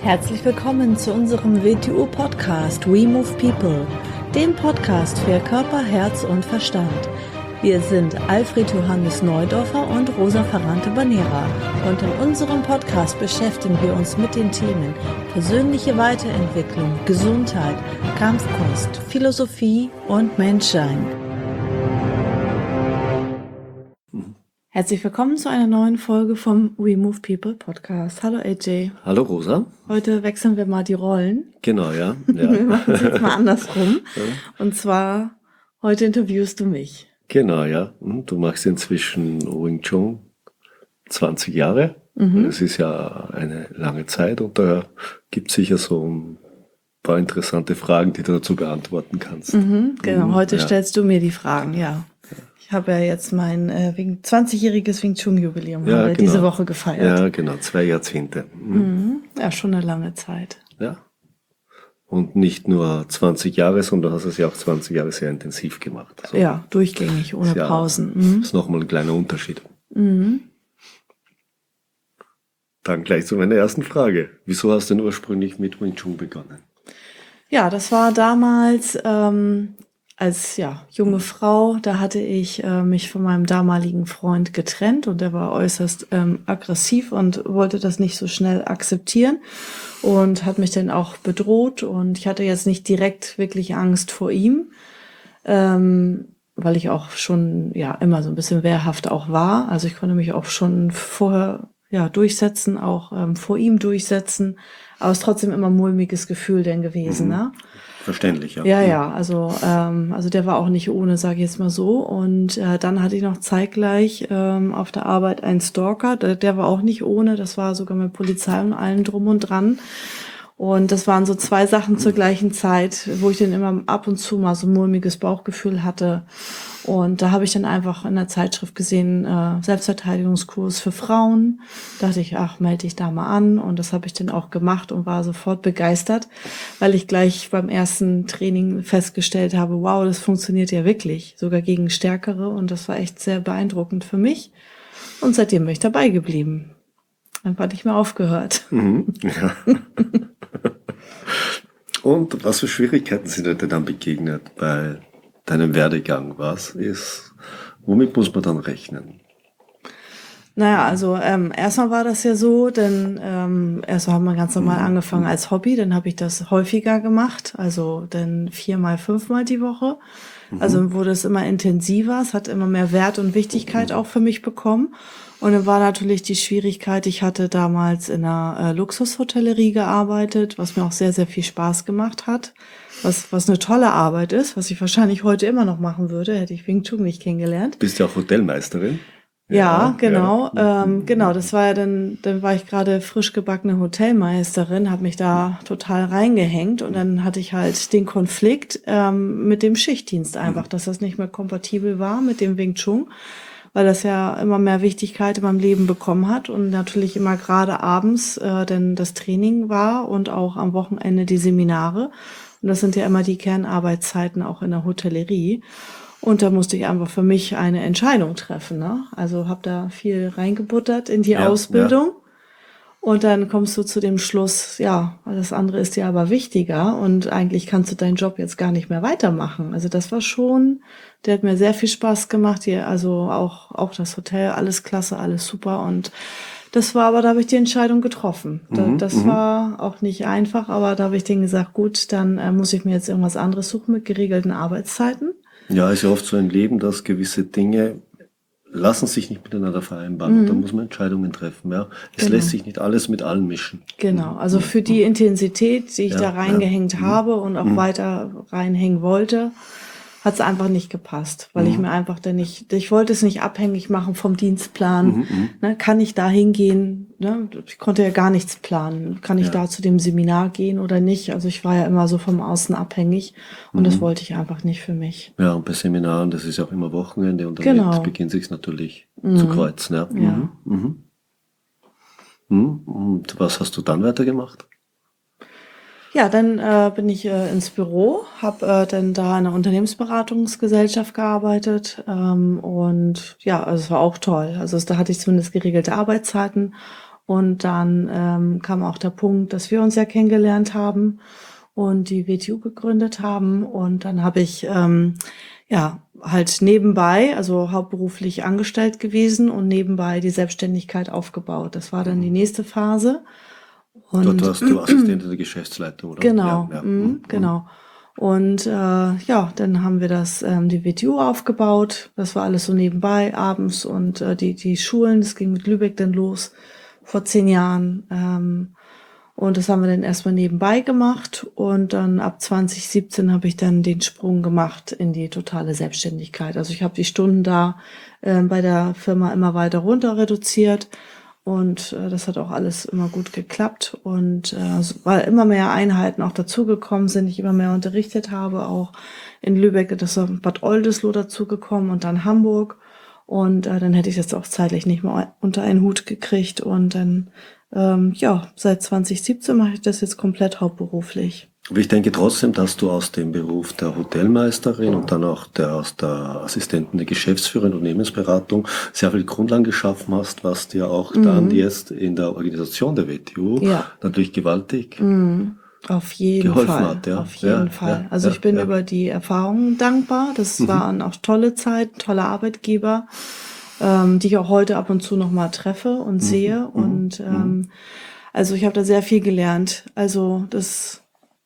Herzlich willkommen zu unserem WTU-Podcast We Move People, dem Podcast für Körper, Herz und Verstand. Wir sind Alfred Johannes Neudorfer und Rosa Ferrante-Banera und in unserem Podcast beschäftigen wir uns mit den Themen persönliche Weiterentwicklung, Gesundheit, Kampfkunst, Philosophie und Menschsein. Herzlich willkommen zu einer neuen Folge vom We Move People Podcast. Hallo AJ. Hallo Rosa. Heute wechseln wir mal die Rollen. Genau, ja. Wir machen es jetzt mal andersrum. Und zwar, heute interviewst du mich. Genau, ja. Du machst inzwischen Wing Chun 20 Jahre. Es ist ja eine lange Zeit und da gibt es sicher so ein paar interessante Fragen, die du dazu beantworten kannst. Genau, heute stellst du mir die Fragen, ja. Ich habe ja jetzt mein 20-jähriges Wing Chun Jubiläum diese Woche gefeiert. Ja, genau, 2 Jahrzehnte. Ja, schon eine lange Zeit. Ja. Und nicht nur 20 Jahre, sondern du hast es ja auch 20 Jahre sehr intensiv gemacht. Also ja, durchgängig, ohne Pausen. Das ist nochmal ein kleiner Unterschied. Dann gleich zu meiner ersten Frage. Wieso hast du denn ursprünglich mit Wing Chun begonnen? Ja, das war damals als junge Frau, da hatte ich mich von meinem damaligen Freund getrennt und der war äußerst aggressiv und wollte das nicht so schnell akzeptieren und hat mich dann auch bedroht und ich hatte jetzt nicht direkt wirklich Angst vor ihm, weil ich auch schon immer so ein bisschen wehrhaft auch war. Also ich konnte mich auch schon vorher durchsetzen, auch vor ihm durchsetzen, aber es ist trotzdem immer ein mulmiges Gefühl denn gewesen, ne? Verständlich, ja. Ja, also der war auch nicht ohne, sage ich jetzt mal so. Und dann hatte ich noch zeitgleich auf der Arbeit einen Stalker, der war auch nicht ohne, das war sogar mit Polizei und allem drum und dran. Und das waren so 2 Sachen zur gleichen Zeit, wo ich dann immer ab und zu mal so ein mulmiges Bauchgefühl hatte. Und da habe ich dann einfach in der Zeitschrift gesehen, Selbstverteidigungskurs für Frauen. Da dachte ich, melde dich da mal an. Und das habe ich dann auch gemacht und war sofort begeistert, weil ich gleich beim ersten Training festgestellt habe, wow, das funktioniert ja wirklich, sogar gegen Stärkere. Und das war echt sehr beeindruckend für mich. Und seitdem bin ich dabei geblieben. Einfach nicht mehr aufgehört. Ja. Und was für Schwierigkeiten sind dir dann begegnet bei deinem Werdegang? Womit muss man dann rechnen? Naja, also erstmal war das ja so, denn erstmal haben wir ganz normal angefangen als Hobby, dann habe ich das häufiger gemacht, also dann 4-mal, 5-mal die Woche. Also wurde es immer intensiver, es hat immer mehr Wert und Wichtigkeit auch für mich bekommen. Und dann war natürlich die Schwierigkeit, ich hatte damals in einer Luxushotellerie gearbeitet, was mir auch sehr, sehr viel Spaß gemacht hat, was eine tolle Arbeit ist, was ich wahrscheinlich heute immer noch machen würde, hätte ich Wing Chun nicht kennengelernt. Bist ja auch Hotelmeisterin. Ja, genau. Genau, das war ja dann war ich gerade frisch gebackene Hotelmeisterin, habe mich da total reingehängt und dann hatte ich halt den Konflikt mit dem Schichtdienst einfach, dass das nicht mehr kompatibel war mit dem Wing Chun, weil das ja immer mehr Wichtigkeit in meinem Leben bekommen hat und natürlich immer gerade abends denn das Training war und auch am Wochenende die Seminare. Und das sind ja immer die Kernarbeitszeiten auch in der Hotellerie. Und da musste ich einfach für mich eine Entscheidung treffen, ne? Also habe da viel reingebuttert in die Ausbildung. Und dann kommst du zu dem Schluss, das andere ist dir aber wichtiger und eigentlich kannst du deinen Job jetzt gar nicht mehr weitermachen. Also das war schon, der hat mir sehr viel Spaß gemacht hier, also auch das Hotel, alles klasse, alles super und das war aber, da habe ich die Entscheidung getroffen. Das war auch nicht einfach, aber da habe ich denen gesagt, gut, dann muss ich mir jetzt irgendwas anderes suchen mit geregelten Arbeitszeiten. Ja, ist ja oft so im Leben, dass gewisse Dinge lassen sich nicht miteinander vereinbaren. Und da muss man Entscheidungen treffen. Ja. Es lässt sich nicht alles mit allem mischen. Genau, also für die Intensität, die ich da reingehängt habe und auch weiter reinhängen wollte, hat es einfach nicht gepasst, weil ich mir einfach ich wollte es nicht abhängig machen vom Dienstplan. Ne, kann ich da hingehen? Ne? Ich konnte ja gar nichts planen. Kann ich da zu dem Seminar gehen oder nicht? Also ich war ja immer so vom Außen abhängig und das wollte ich einfach nicht für mich. Ja, und bei Seminaren, das ist ja auch immer Wochenende und dann beginnt sich natürlich zu kreuzen. Ja. Und was hast du dann weitergemacht? Ja, dann bin ich ins Büro, habe dann da in einer Unternehmensberatungsgesellschaft gearbeitet und also es war auch toll. Also da hatte ich zumindest geregelte Arbeitszeiten Und dann kam auch der Punkt, dass wir uns ja kennengelernt haben und die WTU gegründet haben. Und dann habe ich halt nebenbei, also hauptberuflich angestellt gewesen und nebenbei die Selbstständigkeit aufgebaut. Das war dann die nächste Phase. Dort Und warst du Assistentin der Geschäftsleitung, oder? genau, Ja. genau. Und dann haben wir die WTU aufgebaut. Das war alles so nebenbei abends und die Schulen, das ging mit Lübeck dann los vor 10 Jahren. Und das haben wir dann erstmal nebenbei gemacht. Und dann ab 2017 habe ich dann den Sprung gemacht in die totale Selbstständigkeit. Also ich habe die Stunden da bei der Firma immer weiter runter reduziert. Und das hat auch alles immer gut geklappt. Und weil immer mehr Einheiten auch dazugekommen sind, ich immer mehr unterrichtet habe, auch in Lübeck, das ist Bad Oldesloe dazugekommen und dann Hamburg. Und dann hätte ich das auch zeitlich nicht mehr unter einen Hut gekriegt. Und dann, seit 2017 mache ich das jetzt komplett hauptberuflich. Aber ich denke trotzdem, dass du aus dem Beruf der Hotelmeisterin und dann auch aus der Assistentin der Geschäftsführerin und Unternehmensberatung sehr viel Grundlagen geschaffen hast, was dir auch dann jetzt in der Organisation der WTU natürlich gewaltig auf jeden geholfen Fall. hat. Ja. Auf jeden Fall. Also ich bin über die Erfahrungen dankbar. Das waren auch tolle Zeiten, tolle Arbeitgeber, die ich auch heute ab und zu noch mal treffe und sehe. Und also ich habe da sehr viel gelernt. Also das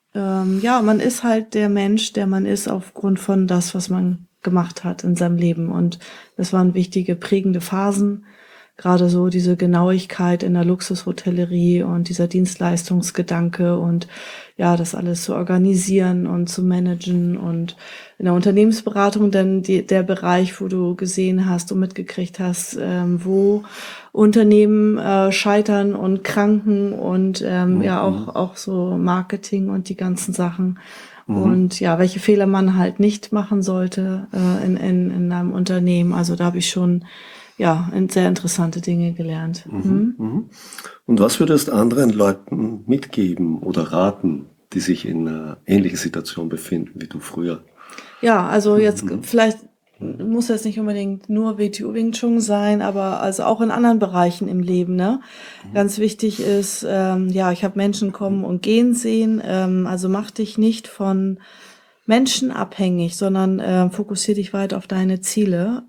man ist halt der Mensch, der man ist, aufgrund von das, was man gemacht hat in seinem Leben. Und das waren wichtige, prägende Phasen. Gerade so diese Genauigkeit in der Luxushotellerie und dieser Dienstleistungsgedanke und ja, das alles zu organisieren und zu managen und in der Unternehmensberatung dann der Bereich, wo du gesehen hast und mitgekriegt hast, wo Unternehmen scheitern und kranken und auch so Marketing und die ganzen Sachen. Und ja, welche Fehler man halt nicht machen sollte in einem Unternehmen. Also da habe ich schon sehr interessante Dinge gelernt. Und was würdest anderen Leuten mitgeben oder raten, die sich in einer ähnlichen Situation befinden wie du früher? Ja, also jetzt vielleicht muss jetzt nicht unbedingt nur WTU Wing Chun sein, aber also auch in anderen Bereichen im Leben, ne? Ganz wichtig ist, ich habe Menschen kommen und gehen sehen, also mach dich nicht von Menschen abhängig, sondern fokussier dich weiter auf deine Ziele.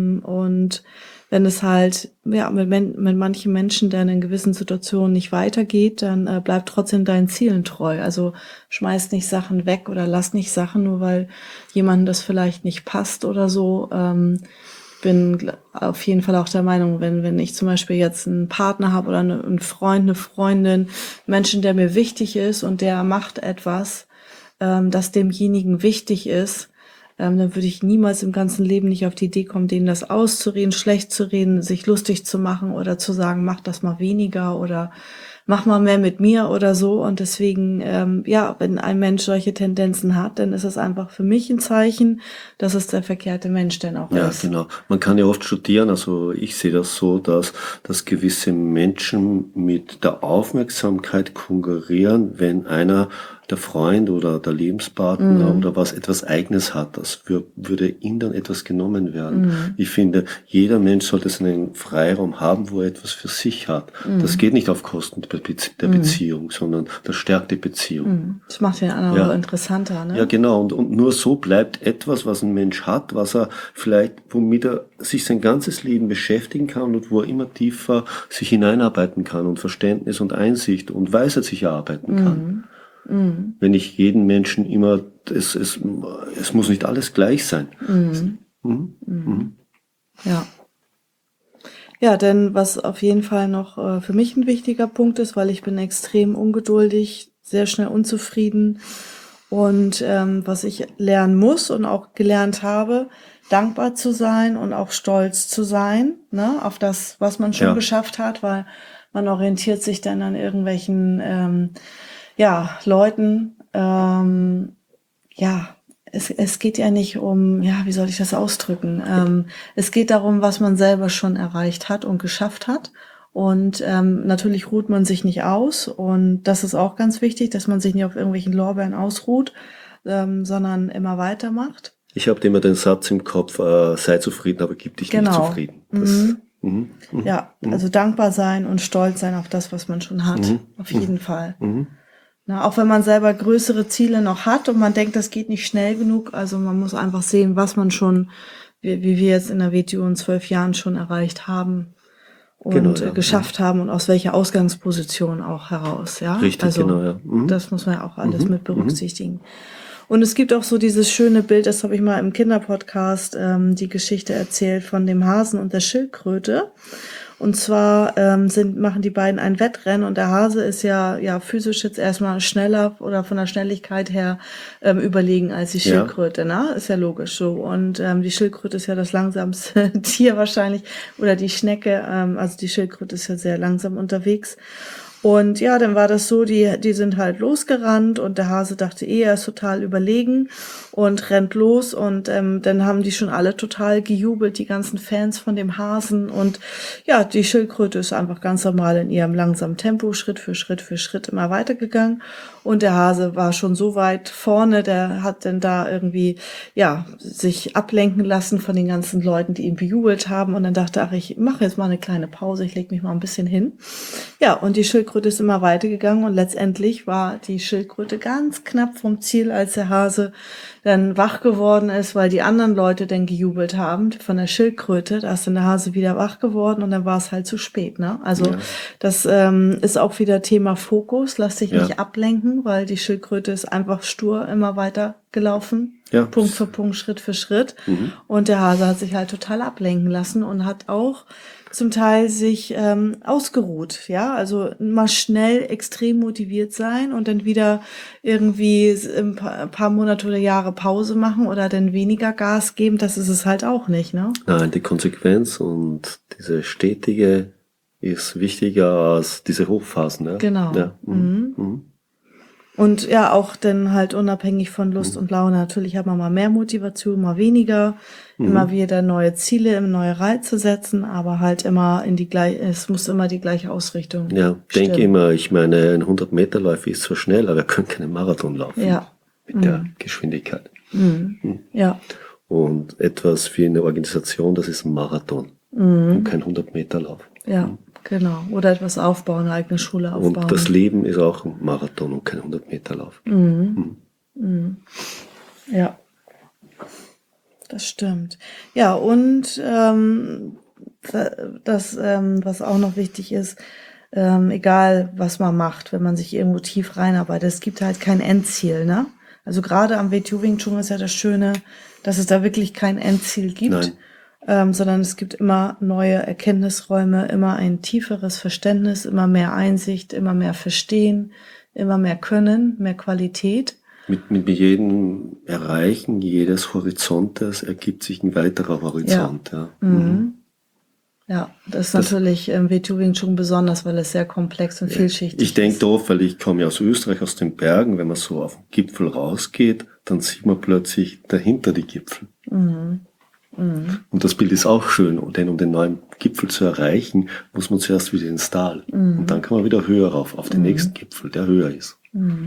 Und wenn es halt mit manchen Menschen dann in gewissen Situationen nicht weitergeht, dann bleib trotzdem deinen Zielen treu. Also schmeiß nicht Sachen weg oder lass nicht Sachen, nur weil jemandem das vielleicht nicht passt oder so. Bin auf jeden Fall auch der Meinung, wenn ich zum Beispiel jetzt einen Partner habe oder einen Freund, eine Freundin, Menschen, der mir wichtig ist und der macht etwas, das demjenigen wichtig ist, dann würde ich niemals im ganzen Leben nicht auf die Idee kommen, denen das auszureden, schlecht zu reden, sich lustig zu machen oder zu sagen, mach das mal weniger oder mach mal mehr mit mir oder so. Und deswegen, wenn ein Mensch solche Tendenzen hat, dann ist es einfach für mich ein Zeichen, dass es der verkehrte Mensch denn auch ist. Ja, genau. Man kann ja oft studieren, also ich sehe das so, dass gewisse Menschen mit der Aufmerksamkeit konkurrieren, wenn einer der Freund oder der Lebenspartner oder etwas Eigenes hat, das würde ihm dann etwas genommen werden. Ich finde, jeder Mensch sollte seinen Freiraum haben, wo er etwas für sich hat. Das geht nicht auf Kosten der Beziehung, sondern das stärkt die Beziehung. Das macht den anderen interessanter, ne? Ja, genau. Und nur so bleibt etwas, was ein Mensch hat, was er vielleicht, womit er sich sein ganzes Leben beschäftigen kann und wo er immer tiefer sich hineinarbeiten kann und Verständnis und Einsicht und Weisheit sich erarbeiten kann. Wenn ich jeden Menschen immer, es muss nicht alles gleich sein. Ja. Ja, denn was auf jeden Fall noch für mich ein wichtiger Punkt ist, weil ich bin extrem ungeduldig, sehr schnell unzufrieden und was ich lernen muss und auch gelernt habe, dankbar zu sein und auch stolz zu sein, ne, auf das, was man schon geschafft hat, weil man orientiert sich dann an irgendwelchen Leuten, es geht ja nicht um, wie soll ich das ausdrücken? Es geht darum, was man selber schon erreicht hat und geschafft hat. Und natürlich ruht man sich nicht aus. Und das ist auch ganz wichtig, dass man sich nicht auf irgendwelchen Lorbeeren ausruht, sondern immer weitermacht. Ich habe immer den Satz im Kopf, sei zufrieden, aber gib dich nicht zufrieden. Ja, also dankbar sein und stolz sein auf das, was man schon hat. Auf jeden Fall. Na, auch wenn man selber größere Ziele noch hat und man denkt, das geht nicht schnell genug. Also man muss einfach sehen, was man schon, wie wir jetzt in der WTO in 12 Jahren schon erreicht haben und geschafft haben und aus welcher Ausgangsposition auch heraus. Ja, Richtig, also genau, ja. das muss man ja auch alles mit berücksichtigen. Und es gibt auch so dieses schöne Bild, das habe ich mal im Kinderpodcast die Geschichte erzählt von dem Hasen und der Schildkröte. Und zwar machen die beiden ein Wettrennen und der Hase ist ja physisch jetzt erstmal schneller oder von der Schnelligkeit her überlegen als die Schildkröte, ne? Ist ja logisch so. Und die Schildkröte ist ja das langsamste Tier wahrscheinlich oder die Schnecke, also die Schildkröte ist ja sehr langsam unterwegs. Und ja, dann war das so, die sind halt losgerannt und der Hase dachte er ist total überlegen und rennt los und dann haben die schon alle total gejubelt, die ganzen Fans von dem Hasen und ja, die Schildkröte ist einfach ganz normal in ihrem langsamen Tempo, Schritt für Schritt immer weitergegangen und der Hase war schon so weit vorne, der hat dann da irgendwie, ja, sich ablenken lassen von den ganzen Leuten, die ihn bejubelt haben und dann dachte, ach, ich mache jetzt mal eine kleine Pause, ich lege mich mal ein bisschen hin. Ja, und die Schildkröte ist immer weitergegangen und letztendlich war die Schildkröte ganz knapp vom Ziel, als der Hase dann wach geworden ist, weil die anderen Leute dann gejubelt haben von der Schildkröte. Da ist dann der Hase wieder wach geworden und dann war es halt zu spät, ne? Also das ist auch wieder Thema Fokus. Lass dich nicht ablenken, weil die Schildkröte ist einfach stur immer weiter gelaufen. Ja. Punkt für Punkt, Schritt für Schritt. Und der Hase hat sich halt total ablenken lassen und hat auch zum Teil sich ausgeruht, ja, also mal schnell extrem motiviert sein und dann wieder irgendwie ein paar Monate oder Jahre Pause machen oder dann weniger Gas geben, das ist es halt auch nicht, ne? Nein, die Konsequenz und diese stetige ist wichtiger als diese Hochphasen, ja. Genau. Ja. Und ja, auch dann halt unabhängig von Lust und Laune. Natürlich hat man mal mehr Motivation, mal weniger, immer wieder neue Ziele, neue Reize setzen, aber halt immer es muss immer die gleiche Ausrichtung. Ja, denke immer, ich meine, ein 100-Meter-Läufer ist zwar schnell, aber er kann keinen Marathon laufen. Ja. Mit der Geschwindigkeit. Ja. Und etwas für eine Organisation, das ist ein Marathon und kein 100-Meter-Lauf. Ja. Genau, oder etwas aufbauen, eine eigene Schule aufbauen. Und das Leben ist auch ein Marathon und kein 100-Meter-Lauf. Ja, das stimmt. Ja, und was auch noch wichtig ist, egal was man macht, wenn man sich irgendwo tief reinarbeitet, es gibt halt kein Endziel, ne? Also gerade am WTO Wing Chun ist ja das Schöne, dass es da wirklich kein Endziel gibt. Nein. Sondern es gibt immer neue Erkenntnisräume, immer ein tieferes Verständnis, immer mehr Einsicht, immer mehr Verstehen, immer mehr Können, mehr Qualität. Mit jedem Erreichen jedes Horizontes ergibt sich ein weiterer Horizont. Ja, ja, das ist natürlich im WTO Wing Chun besonders, weil es sehr komplex und vielschichtig ist. Ich denke doof, weil ich komme ja aus Österreich, aus den Bergen, wenn man so auf den Gipfel rausgeht, dann sieht man plötzlich dahinter die Gipfel. Und das Bild ist auch schön, denn um den neuen Gipfel zu erreichen, muss man zuerst wieder ins Tal. Und dann kann man wieder höher rauf, auf den nächsten Gipfel, der höher ist.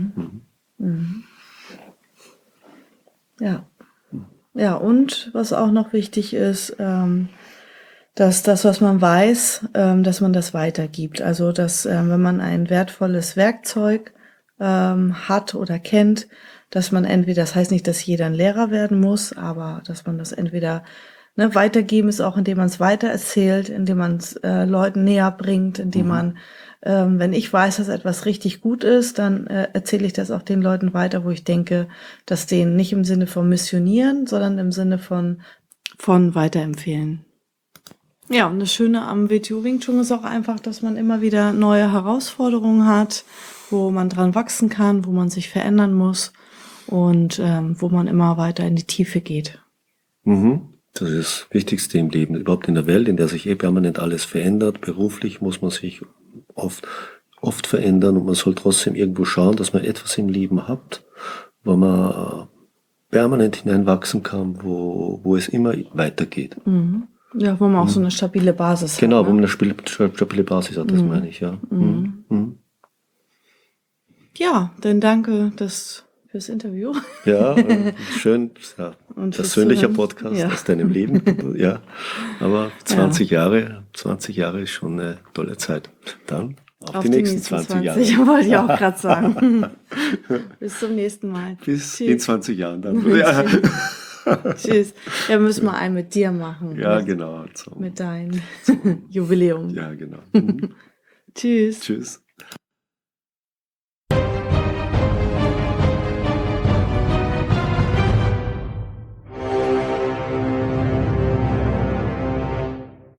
Ja. Ja, und was auch noch wichtig ist, dass das, was man weiß, dass man das weitergibt. Also, dass wenn man ein wertvolles Werkzeug hat oder kennt, dass man entweder, das heißt nicht, dass jeder ein Lehrer werden muss, aber dass man das entweder weitergeben ist auch, indem man es weitererzählt, indem man es Leuten näher bringt, indem man, wenn ich weiß, dass etwas richtig gut ist, dann erzähle ich das auch den Leuten weiter, wo ich denke, dass denen nicht im Sinne von missionieren, sondern im Sinne von weiterempfehlen. Ja, und das Schöne am WTO Wing Chun ist auch einfach, dass man immer wieder neue Herausforderungen hat, wo man dran wachsen kann, wo man sich verändern muss. Und wo man immer weiter in die Tiefe geht. Das ist das Wichtigste im Leben, überhaupt in der Welt, in der sich permanent alles verändert. Beruflich muss man sich oft verändern und man soll trotzdem irgendwo schauen, dass man etwas im Leben hat, wo man permanent hineinwachsen kann, wo es immer weitergeht. Ja, wo man auch so eine stabile Basis hat. Genau, wo man eine stabile Basis hat, das meine ich, ja. Ja, dann danke, dass fürs Interview. Ja, schön, ja, Und fürs persönlicher Zuhören. Podcast Ja. aus deinem Leben. Ja, aber 20 Jahre ist schon eine tolle Zeit. Dann auf die nächsten 20 Jahre. wollte ich auch gerade sagen. Bis zum nächsten Mal. Bis Tschüss. in 20 Jahren dann. Ja, Tschüss. Ja, müssen wir einen mit dir machen. ja genau. Mit deinem Jubiläum. Ja, genau. Tschüss. Tschüss.